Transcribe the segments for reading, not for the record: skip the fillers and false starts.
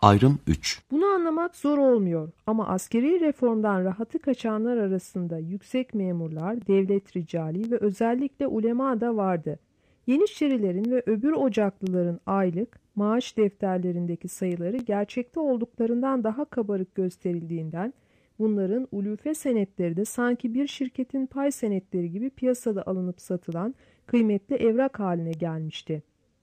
Ayrım 3. Bunu anlamak zor olmuyor ama askeri reformdan rahatı kaçanlar arasında yüksek memurlar, devlet ricali ve özellikle ulema da vardı. Yeniçerilerin ve öbür ocaklıların aylık, maaş defterlerindeki sayıları gerçekte olduklarından daha kabarık gösterildiğinden bunların ulufe senetleri de sanki bir şirketin pay senetleri gibi piyasada alınıp satılan kıymetli evrak haline gelmişti.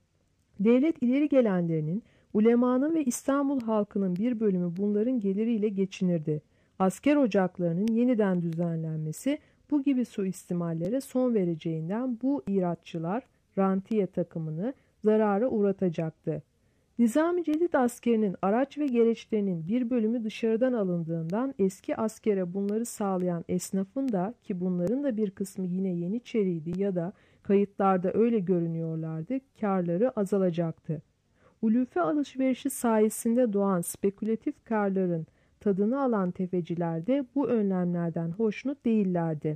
Devlet ileri gelenlerinin, ulemanın ve İstanbul halkının bir bölümü bunların geliriyle geçinirdi. Asker ocaklarının yeniden düzenlenmesi bu gibi suistimallere son vereceğinden bu iratçılar rantiye takımını zarara uğratacaktı. Nizami Cedid askerinin araç ve gereçlerinin bir bölümü dışarıdan alındığından eski askere bunları sağlayan esnafın da, ki bunların da bir kısmı yine Yeniçeriydi ya da kayıtlarda öyle görünüyorlardı, karları azalacaktı. Ulufe alışverişi sayesinde doğan spekülatif karların tadını alan tefeciler de bu önlemlerden hoşnut değillerdi.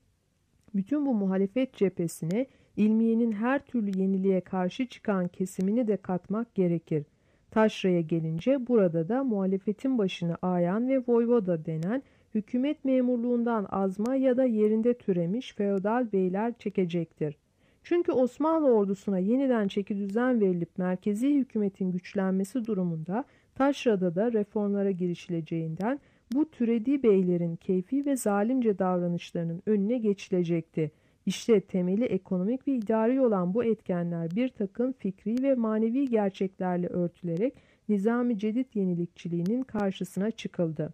Bütün bu muhalefet cephesine ilmiyenin her türlü yeniliğe karşı çıkan kesimini de katmak gerekir. Taşra'ya gelince burada da muhalefetin başını ayan ve voyvoda denen hükümet memurluğundan azma ya da yerinde türemiş feodal beyler çekecektir. Çünkü Osmanlı ordusuna yeniden çekidüzen verilip merkezi hükümetin güçlenmesi durumunda Taşra'da da reformlara girişileceğinden bu türedi beylerin keyfi ve zalimce davranışlarının önüne geçilecekti. İşte temeli ekonomik ve idari olan bu etkenler bir takım fikri ve manevi gerçeklerle örtülerek Nizami Cedid yenilikçiliğinin karşısına çıkıldı.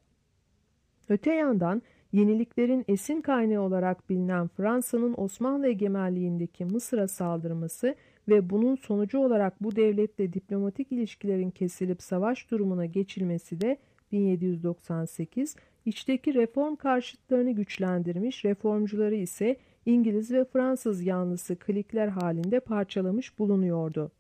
Öte yandan yeniliklerin esin kaynağı olarak bilinen Fransa'nın Osmanlı egemenliğindeki Mısır'a saldırması ve bunun sonucu olarak bu devletle diplomatik ilişkilerin kesilip savaş durumuna geçilmesi de 1798, içteki reform karşıtlarını güçlendirmiş, reformcuları ise İngiliz ve Fransız yanlısı klikler halinde parçalamış bulunuyordu.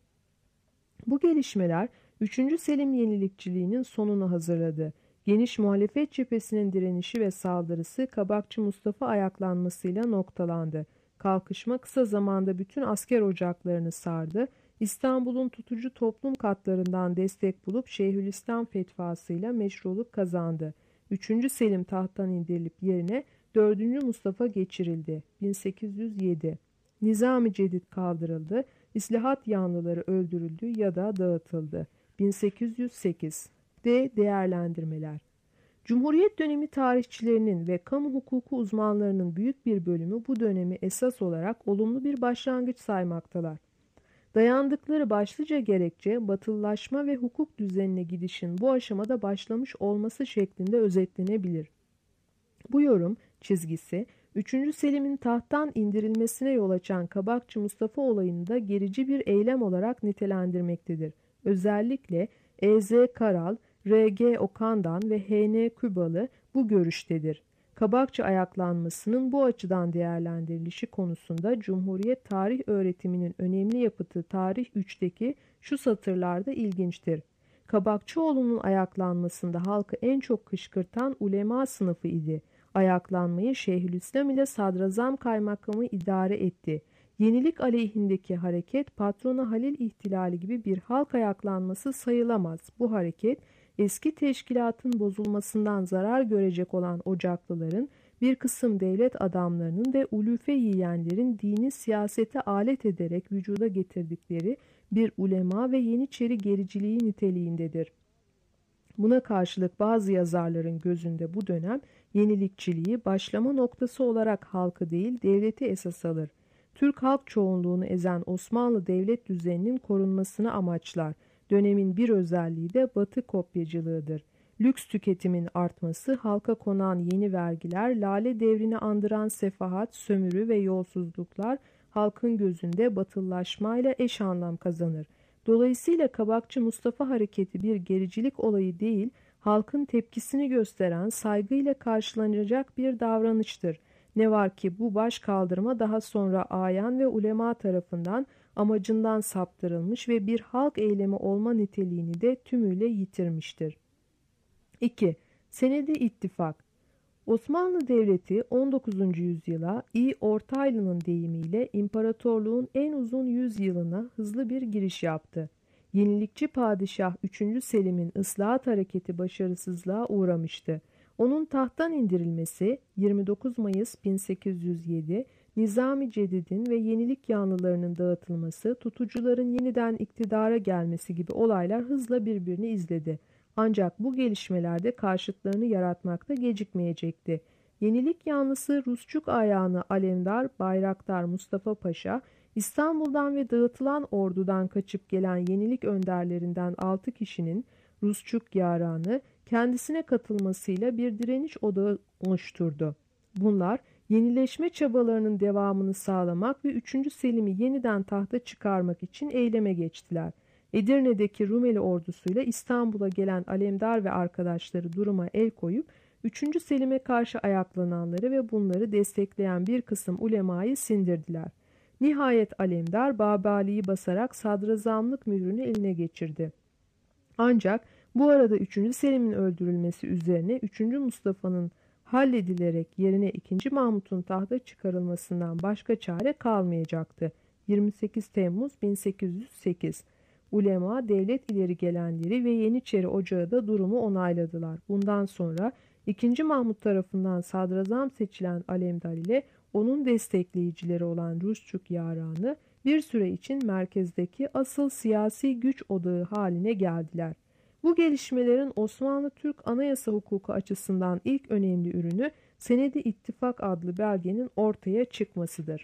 Bu gelişmeler 3. Selim yenilikçiliğinin sonunu hazırladı. Geniş muhalefet cephesinin direnişi ve saldırısı Kabakçı Mustafa ayaklanmasıyla noktalandı. Kalkışma kısa zamanda bütün asker ocaklarını sardı. İstanbul'un tutucu toplum katlarından destek bulup Şeyhülislam fetvasıyla meşruluk kazandı. 3. Selim tahttan indirilip yerine 4. Mustafa geçirildi. 1807. Nizami Cedid kaldırıldı. İslahat yanlıları öldürüldü ya da dağıtıldı. 1808. Değerlendirmeler. Cumhuriyet dönemi tarihçilerinin ve kamu hukuku uzmanlarının büyük bir bölümü bu dönemi esas olarak olumlu bir başlangıç saymaktalar. Dayandıkları başlıca gerekçe batılılaşma ve hukuk düzenine gidişin bu aşamada başlamış olması şeklinde özetlenebilir. Bu yorum çizgisi 3. Selim'in tahttan indirilmesine yol açan Kabakçı Mustafa olayını da gerici bir eylem olarak nitelendirmektedir. Özellikle E.Z. Karal, R.G. Okan'dan ve H.N. Kübalı bu görüştedir. Kabakçı ayaklanmasının bu açıdan değerlendirilişi konusunda Cumhuriyet tarih öğretiminin önemli yapıtı Tarih 3'teki şu satırlarda ilginçtir. Kabakçıoğlu'nun ayaklanmasında halkı en çok kışkırtan ulema sınıfı idi. Ayaklanmayı Şeyhülislam ile Sadrazam Kaymakamı idare etti. Yenilik aleyhindeki hareket patronu Halil ihtilali gibi bir halk ayaklanması sayılamaz. Bu hareket eski teşkilatın bozulmasından zarar görecek olan ocaklıların, bir kısım devlet adamlarının ve ulufe yiyenlerin dini siyasete alet ederek vücuda getirdikleri bir ulema ve yeniçeri gericiliği niteliğindedir. Buna karşılık bazı yazarların gözünde bu dönem yenilikçiliği başlama noktası olarak halkı değil devleti esas alır. Türk halk çoğunluğunu ezen Osmanlı devlet düzeninin korunmasını amaçlar. Dönemin bir özelliği de Batı kopyacılığıdır. Lüks tüketimin artması, halka konan yeni vergiler, lale devrini andıran sefahat, sömürü ve yolsuzluklar halkın gözünde batılılaşmayla eş anlam kazanır. Dolayısıyla Kabakçı Mustafa hareketi bir gericilik olayı değil, halkın tepkisini gösteren, saygıyla karşılanacak bir davranıştır. Ne var ki bu baş kaldırma daha sonra ayan ve ulema tarafından amacından saptırılmış ve bir halk eylemi olma niteliğini de tümüyle yitirmiştir. 2. Senedi ittifak. Osmanlı Devleti 19. yüzyıla İ. Ortaylı'nın deyimiyle imparatorluğun en uzun yüzyılına hızlı bir giriş yaptı. Yenilikçi padişah 3. Selim'in ıslahat hareketi başarısızlığa uğramıştı. Onun tahttan indirilmesi 29 Mayıs 1807, Nizami Cedid'in ve yenilik yanlılarının dağıtılması, tutucuların yeniden iktidara gelmesi gibi olaylar hızla birbirini izledi. Ancak bu gelişmelerde karşıtlarını yaratmakta gecikmeyecekti. Yenilik yanlısı Rusçuk ayağını Alemdar Bayraktar Mustafa Paşa, İstanbul'dan ve dağıtılan ordudan kaçıp gelen yenilik önderlerinden 6 kişinin Rusçuk yaranı kendisine katılmasıyla bir direniş odağı oluşturdu. Bunlar yenileşme çabalarının devamını sağlamak ve 3. Selim'i yeniden tahta çıkarmak için eyleme geçtiler. Edirne'deki Rumeli ordusuyla İstanbul'a gelen Alemdar ve arkadaşları duruma el koyup 3. Selim'e karşı ayaklananları ve bunları destekleyen bir kısım ulemayı sindirdiler. Nihayet Alemdar Babali'yi basarak sadrazamlık mührünü eline geçirdi. Ancak bu arada 3. Selim'in öldürülmesi üzerine 3. Mustafa'nın halledilerek yerine 2. Mahmut'un tahta çıkarılmasından başka çare kalmayacaktı. 28 Temmuz 1808. Ulema, devlet ileri gelenleri ve Yeniçeri Ocağı da durumu onayladılar. Bundan sonra 2. Mahmut tarafından sadrazam seçilen Alemdar ile onun destekleyicileri olan Rusçuk yaranı bir süre için merkezdeki asıl siyasi güç odağı haline geldiler. Bu gelişmelerin Osmanlı-Türk anayasa hukuku açısından ilk önemli ürünü Senedi İttifak adlı belgenin ortaya çıkmasıdır.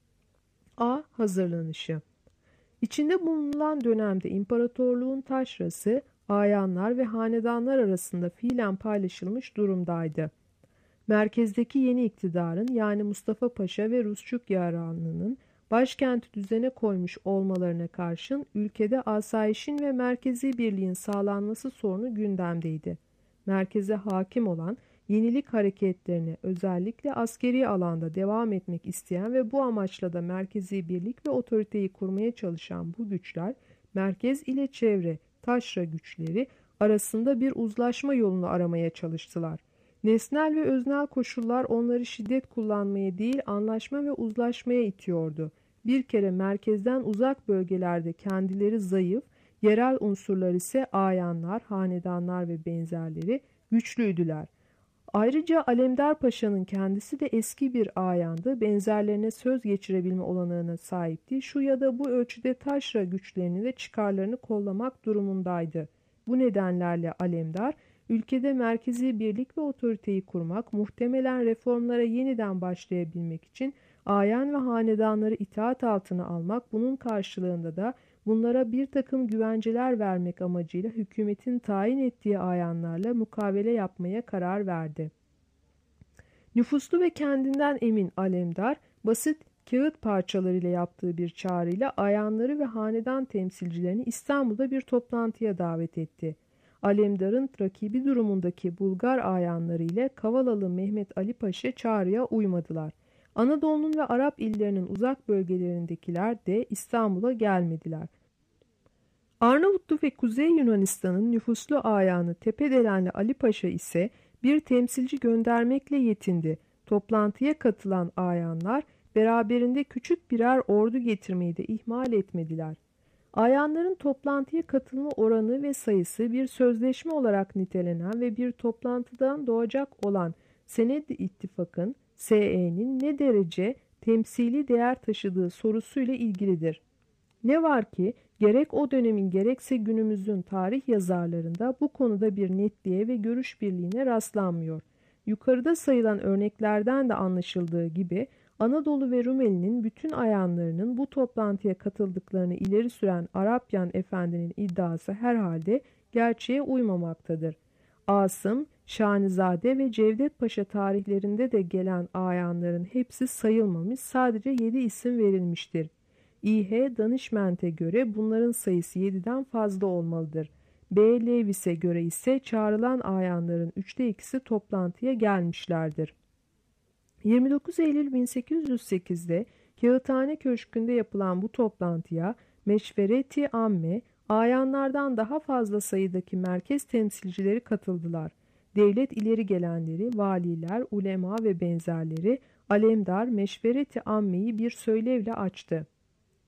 A. Hazırlanışı. İçinde bulunulan dönemde imparatorluğun taşrası, ayanlar ve hanedanlar arasında fiilen paylaşılmış durumdaydı. Merkezdeki yeni iktidarın yani Mustafa Paşa ve Rusçuk yaranının başkenti düzene koymuş olmalarına karşın ülkede asayişin ve merkezi birliğin sağlanması sorunu gündemdeydi. Merkeze hakim olan yenilik hareketlerine özellikle askeri alanda devam etmek isteyen ve bu amaçla da merkezi birlik ve otoriteyi kurmaya çalışan bu güçler, merkez ile çevre, taşra güçleri arasında bir uzlaşma yolunu aramaya çalıştılar. Nesnel ve öznel koşullar onları şiddet kullanmaya değil anlaşma ve uzlaşmaya itiyordu. Bir kere merkezden uzak bölgelerde kendileri zayıf, yerel unsurlar ise ayanlar, hanedanlar ve benzerleri güçlüydüler. Ayrıca Alemdar Paşa'nın kendisi de eski bir ayandı, benzerlerine söz geçirebilme olanağına sahipti. Şu ya da bu ölçüde taşra güçlerini ve çıkarlarını kollamak durumundaydı. Bu nedenlerle Alemdar, ülkede merkezi birlik ve otoriteyi kurmak, muhtemelen reformlara yeniden başlayabilmek için ayan ve hanedanları itaat altına almak, bunun karşılığında da bunlara bir takım güvenceler vermek amacıyla hükümetin tayin ettiği ayanlarla mukavele yapmaya karar verdi. Nüfuslu ve kendinden emin Alemdar, basit kağıt parçalarıyla yaptığı bir çağrıyla ayanları ve hanedan temsilcilerini İstanbul'da bir toplantıya davet etti. Alemdar'ın rakibi durumundaki Bulgar ayanları ile Kavalalı Mehmet Ali Paşa çağrıya uymadılar. Anadolu'nun ve Arap illerinin uzak bölgelerindekiler de İstanbul'a gelmediler. Arnavutlu ve Kuzey Yunanistan'ın nüfuslu ayanı Tepedelenli Ali Paşa ise bir temsilci göndermekle yetindi. Toplantıya katılan ayanlar beraberinde küçük birer ordu getirmeyi de ihmal etmediler. Ayanların toplantıya katılma oranı ve sayısı bir sözleşme olarak nitelenen ve bir toplantıdan doğacak olan Senedi İttifak'ın SE'nin ne derece temsili değer taşıdığı sorusuyla ilgilidir. Ne var ki gerek o dönemin gerekse günümüzün tarih yazarlarında bu konuda bir netliğe ve görüş birliğine rastlanmıyor. Yukarıda sayılan örneklerden de anlaşıldığı gibi Anadolu ve Rumeli'nin bütün ayanlarının bu toplantıya katıldıklarını ileri süren Arapyan Efendi'nin iddiası herhalde gerçeğe uymamaktadır. Asım, Şanizade ve Cevdet Paşa tarihlerinde de gelen ayanların hepsi sayılmamış, sadece 7 isim verilmiştir. İH Danışment'e göre bunların sayısı 7'den fazla olmalıdır. B. Levis'e göre ise çağrılan ayanların 3'te 2'si toplantıya gelmişlerdir. 29 Eylül 1808'de Kağıthane Köşkü'nde yapılan bu toplantıya Meşvereti Amme, ayanlardan daha fazla sayıdaki merkez temsilcileri katıldılar. Devlet ileri gelenleri, valiler, ulema ve benzerleri Alemdar Meşvereti Amme'yi bir söylevle açtı.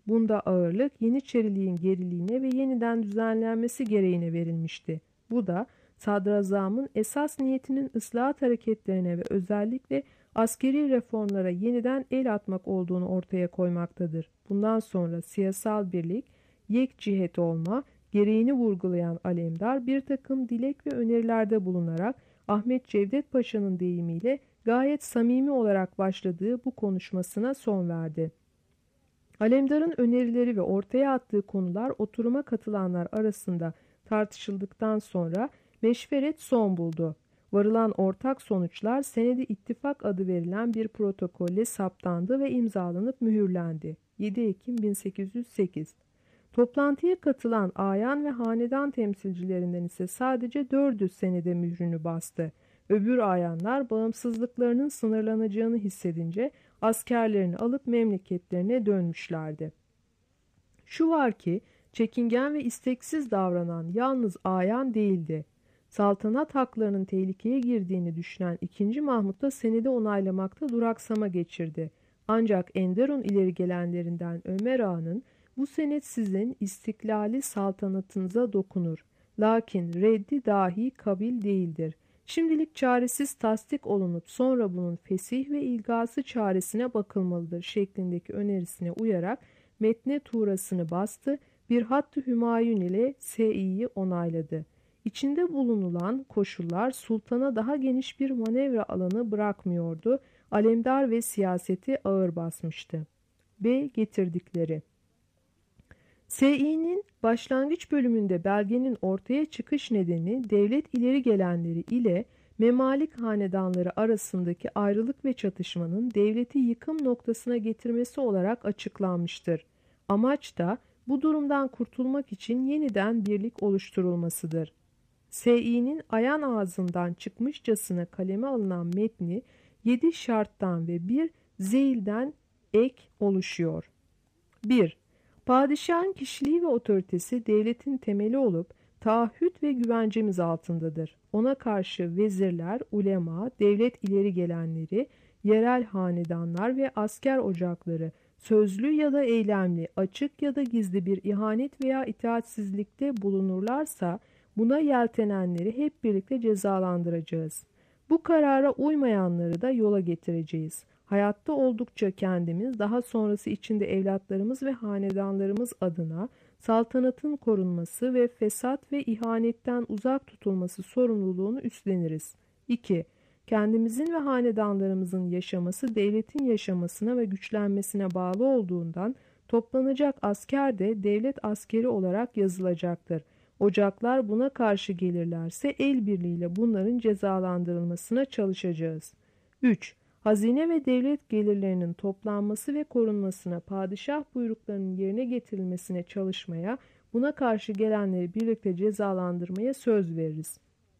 Bunda ağırlık Yeniçeriliğin geriliğine ve yeniden düzenlenmesi gereğine verilmişti. Bu da sadrazamın esas niyetinin ıslahat hareketlerine ve özellikle askeri reformlara yeniden el atmak olduğunu ortaya koymaktadır. Bundan sonra siyasal birlik, yek cihet olma gereğini vurgulayan Alemdar bir takım dilek ve önerilerde bulunarak Ahmet Cevdet Paşa'nın deyimiyle gayet samimi olarak başladığı bu konuşmasına son verdi. Alemdar'ın önerileri ve ortaya attığı konular oturuma katılanlar arasında tartışıldıktan sonra meşveret son buldu. Varılan ortak sonuçlar Senedi İttifak adı verilen bir protokolle saptandı ve imzalanıp mühürlendi. 7 Ekim 1808. Toplantıya katılan ayan ve hanedan temsilcilerinden ise sadece 4'ü senede mührünü bastı. Öbür ayanlar bağımsızlıklarının sınırlanacağını hissedince askerlerini alıp memleketlerine dönmüşlerdi. Şu var ki çekingen ve isteksiz davranan yalnız ayan değildi. Saltanat haklarının tehlikeye girdiğini düşünen 2. Mahmut da senedi onaylamakta duraksama geçirdi. Ancak Enderun ileri gelenlerinden Ömer Ağa'nın bu senet sizin istiklali saltanatınıza dokunur. Lakin reddi dahi kabil değildir. Şimdilik çaresiz tasdik olunup sonra bunun fesih ve ilgası çaresine bakılmalıdır şeklindeki önerisine uyarak metne tuğrasını bastı, bir hattı hümayun ile S.İ'yi onayladı. İçinde bulunulan koşullar sultana daha geniş bir manevra alanı bırakmıyordu. Alemdar ve siyaseti ağır basmıştı. B. Getirdikleri S.İ'nin başlangıç bölümünde belgenin ortaya çıkış nedeni devlet ileri gelenleri ile memalik hanedanları arasındaki ayrılık ve çatışmanın devleti yıkım noktasına getirmesi olarak açıklanmıştır. Amaç da bu durumdan kurtulmak için yeniden birlik oluşturulmasıdır. S.İ'nin ayan ağzından çıkmışçasına kaleme alınan metni 7 şarttan ve bir zeilden ek oluşuyor. 1. Padişahın kişiliği ve otoritesi devletin temeli olup taahhüt ve güvencemiz altındadır. Ona karşı vezirler, ulema, devlet ileri gelenleri, yerel hanedanlar ve asker ocakları sözlü ya da eylemli, açık ya da gizli bir ihanet veya itaatsizlikte bulunurlarsa buna yeltenenleri hep birlikte cezalandıracağız. Bu karara uymayanları da yola getireceğiz. Hayatta oldukça kendimiz, daha sonrası içinde evlatlarımız ve hanedanlarımız adına saltanatın korunması ve fesat ve ihanetten uzak tutulması sorumluluğunu üstleniriz. 2. Kendimizin ve hanedanlarımızın yaşaması devletin yaşamasına ve güçlenmesine bağlı olduğundan toplanacak asker de devlet askeri olarak yazılacaktır. Ocaklar buna karşı gelirlerse el birliğiyle bunların cezalandırılmasına çalışacağız. 3. Hazine ve devlet gelirlerinin toplanması ve korunmasına, padişah buyruklarının yerine getirilmesine çalışmaya, buna karşı gelenleri birlikte cezalandırmaya söz veririz.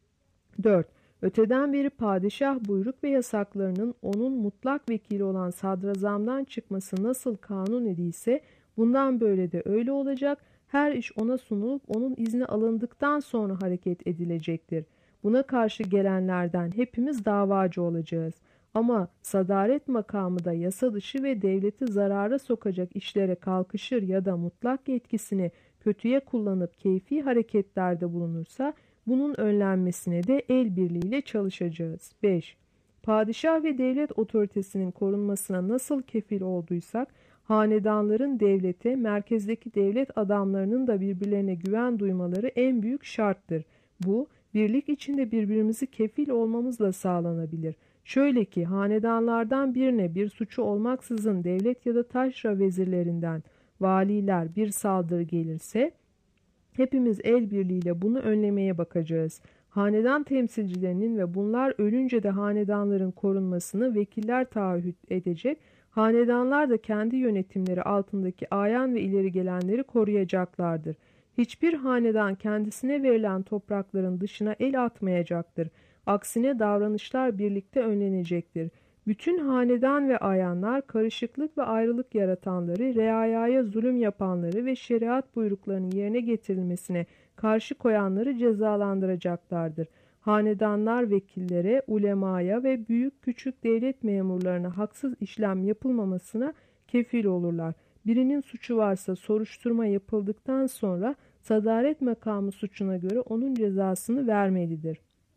4. Öteden beri padişah buyruk ve yasaklarının onun mutlak vekili olan sadrazamdan çıkması nasıl kanun idiyse, bundan böyle de öyle olacak. Her iş ona sunulup onun izni alındıktan sonra hareket edilecektir. Buna karşı gelenlerden hepimiz davacı olacağız. Ama sadaret makamı da yasa dışı ve devleti zarara sokacak işlere kalkışır ya da mutlak yetkisini kötüye kullanıp keyfi hareketlerde bulunursa bunun önlenmesine de el birliğiyle çalışacağız. 5. Padişah ve devlet otoritesinin korunmasına nasıl kefil olduysak, hanedanların devlete, merkezdeki devlet adamlarının da birbirlerine güven duymaları en büyük şarttır. Bu, birlik içinde birbirimizi kefil olmamızla sağlanabilir. Şöyle ki, hanedanlardan birine bir suçu olmaksızın devlet ya da taşra vezirlerinden valiler bir saldırı gelirse, hepimiz el birliğiyle bunu önlemeye bakacağız. Hanedan temsilcilerinin ve bunlar ölünce de hanedanların korunmasını vekiller taahhüt edecek, hanedanlar da kendi yönetimleri altındaki ayan ve ileri gelenleri koruyacaklardır. Hiçbir hanedan kendisine verilen toprakların dışına el atmayacaktır. Aksine davranışlar birlikte önlenecektir. Bütün hanedan ve ayanlar karışıklık ve ayrılık yaratanları, reayaya zulüm yapanları ve şeriat buyruklarının yerine getirilmesine karşı koyanları cezalandıracaklardır. Hanedanlar vekillere, ulemaya ve büyük küçük devlet memurlarına haksız işlem yapılmamasına kefil olurlar. birinin suçu varsa soruşturma yapıldıktan sonra sadaret makamı suçuna göre onun cezasını vermelidir.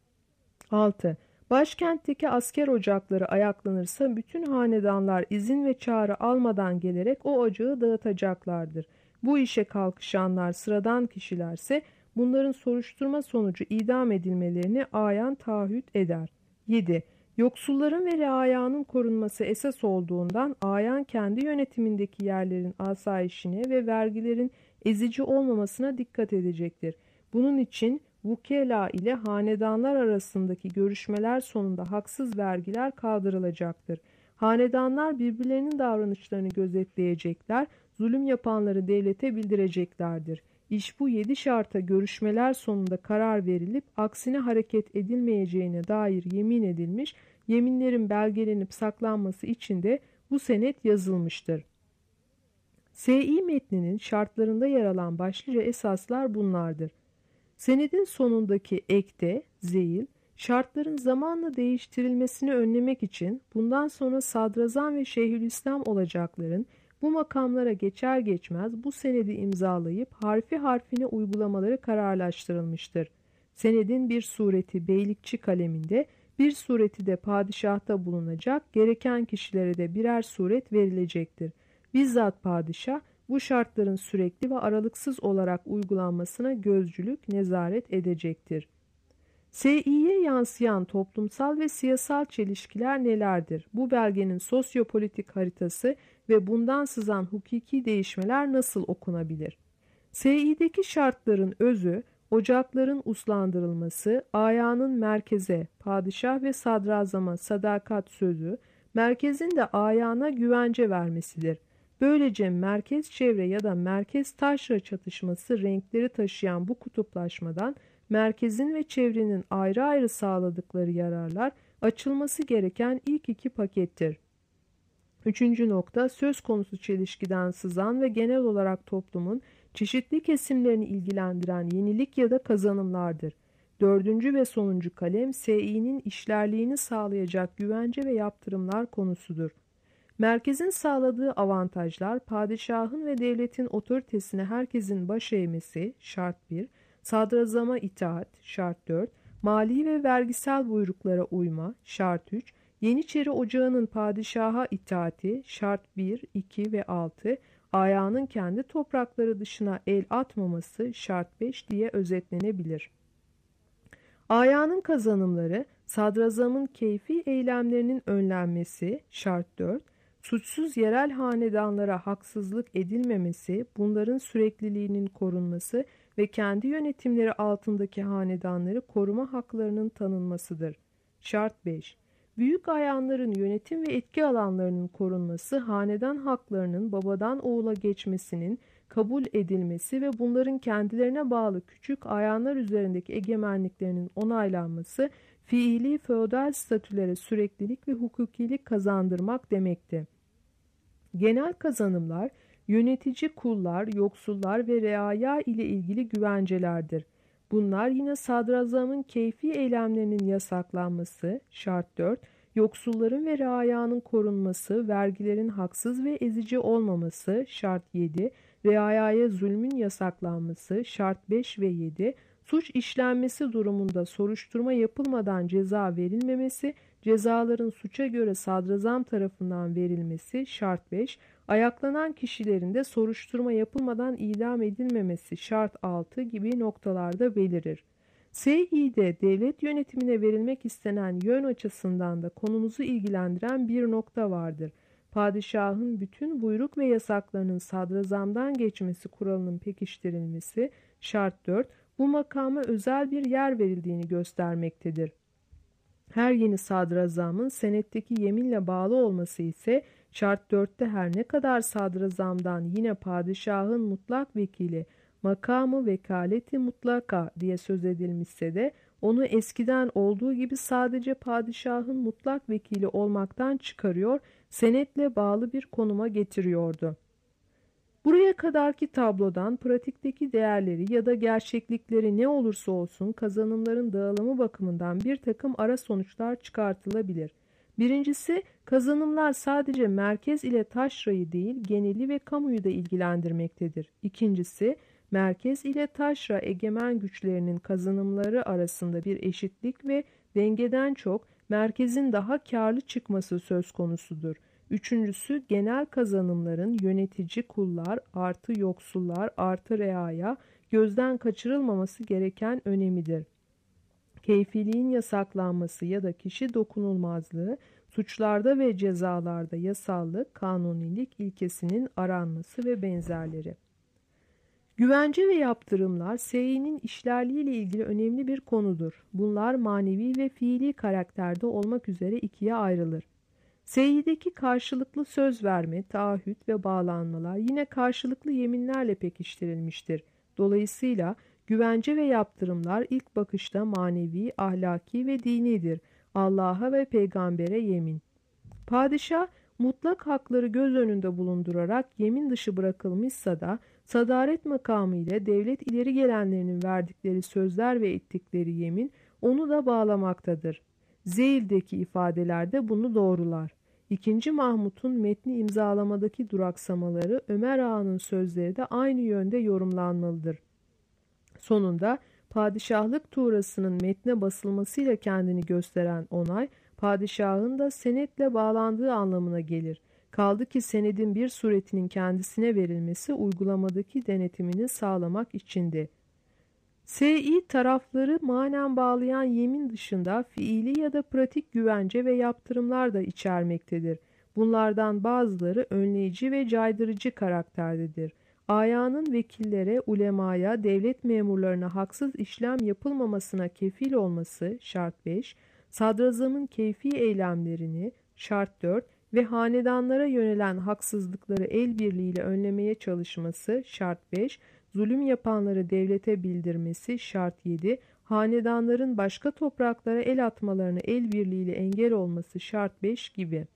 6. Başkentteki asker ocakları ayaklanırsa bütün hanedanlar izin ve çağrı almadan gelerek o ocağı dağıtacaklardır. Bu işe kalkışanlar sıradan kişilerse bunların soruşturma sonucu idam edilmelerini ayan taahhüt eder. 7. Yoksulların ve reayanın korunması esas olduğundan ayan kendi yönetimindeki yerlerin asayişine ve vergilerin ezici olmamasına dikkat edecektir. Bunun için vukela ile hanedanlar arasındaki görüşmeler sonunda haksız vergiler kaldırılacaktır. Hanedanlar birbirlerinin davranışlarını gözetleyecekler, zulüm yapanları devlete bildireceklerdir. İş bu 7 şarta görüşmeler sonunda karar verilip aksine hareket edilmeyeceğine dair yemin edilmiş, yeminlerin belgelenip saklanması için de bu senet yazılmıştır. S.İ. metninin şartlarında yer alan başlıca esaslar bunlardır. Senedin sonundaki ekte, zeyil, şartların zamanla değiştirilmesini önlemek için bundan sonra sadrazam ve şeyhülislam olacakların bu makamlara geçer geçmez bu senedi imzalayıp harfi harfine uygulamaları kararlaştırılmıştır. Senedin bir sureti beylikçi kaleminde, bir sureti de padişahta bulunacak, gereken kişilere de birer suret verilecektir. Bizzat padişah bu şartların sürekli ve aralıksız olarak uygulanmasına gözcülük, nezaret edecektir. S.İ'ye yansıyan toplumsal ve siyasal çelişkiler nelerdir? Bu belgenin sosyopolitik haritası ve bundan sızan hukuki değişmeler nasıl okunabilir? S.İ'deki şartların özü, ocakların uslandırılması, ayanın merkeze, padişah ve sadrazama sadakat sözü, merkezin de ayana güvence vermesidir. Böylece merkez çevre ya da merkez taşra çatışması renkleri taşıyan bu kutuplaşmadan merkezin ve çevrenin ayrı ayrı sağladıkları yararlar açılması gereken ilk iki pakettir. 3. nokta söz konusu çelişkiden sızan ve genel olarak toplumun çeşitli kesimlerini ilgilendiren yenilik ya da kazanımlardır. 4. ve sonuncu kalem S.İ'nin işlerliğini sağlayacak güvence ve yaptırımlar konusudur. Merkezin sağladığı avantajlar, padişahın ve devletin otoritesine herkesin baş eğmesi, şart 1, sadrazama itaat, şart 4, mali ve vergisel buyruklara uyma, şart 3, Yeniçeri Ocağı'nın padişaha itaati, şart 1, 2 ve 6, ayağının kendi toprakları dışına el atmaması, şart 5 diye özetlenebilir. Ayağının kazanımları, sadrazamın keyfi eylemlerinin önlenmesi, şart 4, suçsuz yerel hanedanlara haksızlık edilmemesi, bunların sürekliliğinin korunması ve kendi yönetimleri altındaki hanedanları koruma haklarının tanınmasıdır. Şart 5. Büyük ayanların yönetim ve etki alanlarının korunması, hanedan haklarının babadan oğula geçmesinin kabul edilmesi ve bunların kendilerine bağlı küçük ayanlar üzerindeki egemenliklerinin onaylanması, fiili feodal statülere süreklilik ve hukukilik kazandırmak demekti. Genel kazanımlar, yönetici kullar, yoksullar ve reaya ile ilgili güvencelerdir. Bunlar yine sadrazamın keyfi eylemlerinin yasaklanması, şart 4, yoksulların ve reayanın korunması, vergilerin haksız ve ezici olmaması, şart 7, reayaya zulmün yasaklanması, şart 5 ve 7, suç işlenmesi durumunda soruşturma yapılmadan ceza verilmemesi, cezaların suça göre sadrazam tarafından verilmesi, şart 5, ayaklanan kişilerin de soruşturma yapılmadan idam edilmemesi, şart 6 gibi noktalarda belirir. S.İ'de devlet yönetimine verilmek istenen yön açısından da konumuzu ilgilendiren bir nokta vardır. Padişahın bütün buyruk ve yasaklarının sadrazamdan geçmesi kuralının pekiştirilmesi, şart 4, bu makama özel bir yer verildiğini göstermektedir. Her yeni sadrazamın senetteki yeminle bağlı olması ise şart 4'te her ne kadar sadrazamdan yine padişahın mutlak vekili, makamı vekaleti mutlaka diye söz edilmişse de onu eskiden olduğu gibi sadece padişahın mutlak vekili olmaktan çıkarıyor, senetle bağlı bir konuma getiriyordu. Buraya kadarki tablodan pratikteki değerleri ya da gerçeklikleri ne olursa olsun kazanımların dağılımı bakımından bir takım ara sonuçlar çıkartılabilir. Birincisi, kazanımlar sadece merkez ile taşrayı değil, geneli ve kamuyu da ilgilendirmektedir. İkincisi, merkez ile taşra egemen güçlerinin kazanımları arasında bir eşitlik ve dengeden çok merkezin daha karlı çıkması söz konusudur. Üçüncüsü, genel kazanımların yönetici kullar artı yoksullar artı reaya gözden kaçırılmaması gereken önemidir. Keyfiliğin yasaklanması ya da kişi dokunulmazlığı, suçlarda ve cezalarda yasallık, kanunilik ilkesinin aranması ve benzerleri. Güvence ve yaptırımlar seyinin işlerliği ile ilgili önemli bir konudur. Bunlar manevi ve fiili karakterde olmak üzere ikiye ayrılır. Seyideki karşılıklı söz verme, taahhüt ve bağlanmalar yine karşılıklı yeminlerle pekiştirilmiştir. Dolayısıyla güvence ve yaptırımlar ilk bakışta manevi, ahlaki ve dinidir. Allah'a ve peygambere yemin. Padişah mutlak hakları göz önünde bulundurarak yemin dışı bırakılmışsa da sadaret makamı ile devlet ileri gelenlerinin verdikleri sözler ve ettikleri yemin onu da bağlamaktadır. Zeyl'deki ifadelerde bunu doğrular. İkinci Mahmut'un metni imzalamadaki duraksamaları, Ömer Ağa'nın sözleri de aynı yönde yorumlanmalıdır. Sonunda padişahlık tuğrasının metne basılmasıyla kendini gösteren onay, padişahın da senetle bağlandığı anlamına gelir. Kaldı ki senedin bir suretinin kendisine verilmesi uygulamadaki denetimini sağlamak içindi. S.İ. tarafları manen bağlayan yemin dışında fiili ya da pratik güvence ve yaptırımlar da içermektedir. Bunlardan bazıları önleyici ve caydırıcı karakterdedir. Ayağının vekillere, ulemaya, devlet memurlarına haksız işlem yapılmamasına kefil olması şart 5, sadrazamın keyfi eylemlerini şart 4 ve hanedanlara yönelen haksızlıkları el birliğiyle önlemeye çalışması şart 5, zulüm yapanları devlete bildirmesi şart 7, hanedanların başka topraklara el atmalarını el birliğiyle engel olması şart 5 gibi.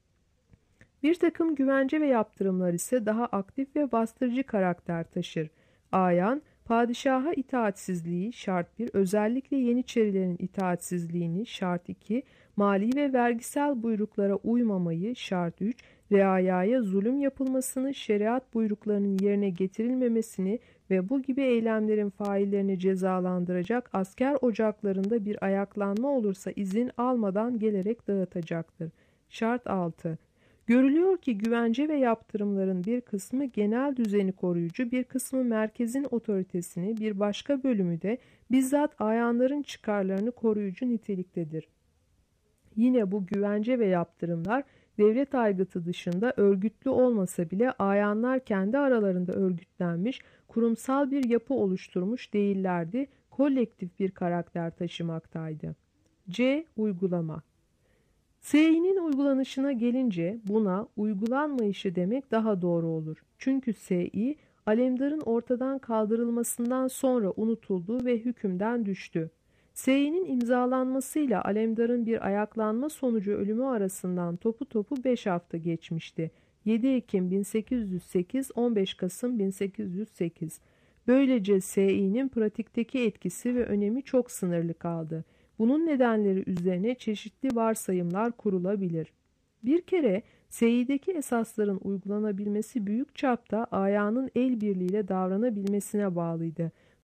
Bir takım güvence ve yaptırımlar ise daha aktif ve bastırıcı karakter taşır. Ayan, padişaha itaatsizliği şart 1, özellikle Yeniçerilerin itaatsizliğini şart 2, mali ve vergisel buyruklara uymamayı şart 3, reayaya zulüm yapılmasını, şeriat buyruklarının yerine getirilmemesini ve bu gibi eylemlerin faillerini cezalandıracak asker ocaklarında bir ayaklanma olursa izin almadan gelerek dağıtacaktır. Şart 6. Görülüyor ki güvence ve yaptırımların bir kısmı genel düzeni koruyucu, bir kısmı merkezin otoritesini, bir başka bölümü de bizzat ayanların çıkarlarını koruyucu niteliktedir. Yine bu güvence ve yaptırımlar devlet aygıtı dışında örgütlü olmasa bile ayanlar kendi aralarında örgütlenmiş, kurumsal bir yapı oluşturmuş değillerdi, kolektif bir karakter taşımaktaydı. C. Uygulama. S.İ'nin uygulanışına gelince buna uygulanmayışı demek daha doğru olur. Çünkü S.İ. Alemdar'ın ortadan kaldırılmasından sonra unutuldu ve hükümden düştü. S.İ'nin imzalanmasıyla Alemdar'ın bir ayaklanma sonucu ölümü arasından topu 5 hafta geçmişti. 7 Ekim 1808, 15 Kasım 1808. Böylece S.İ'nin pratikteki etkisi ve önemi çok sınırlı kaldı. Bunun nedenleri üzerine çeşitli varsayımlar kurulabilir. Bir kere seyideki esasların uygulanabilmesi büyük çapta ayanın el birliğiyle davranabilmesine bağlıydı.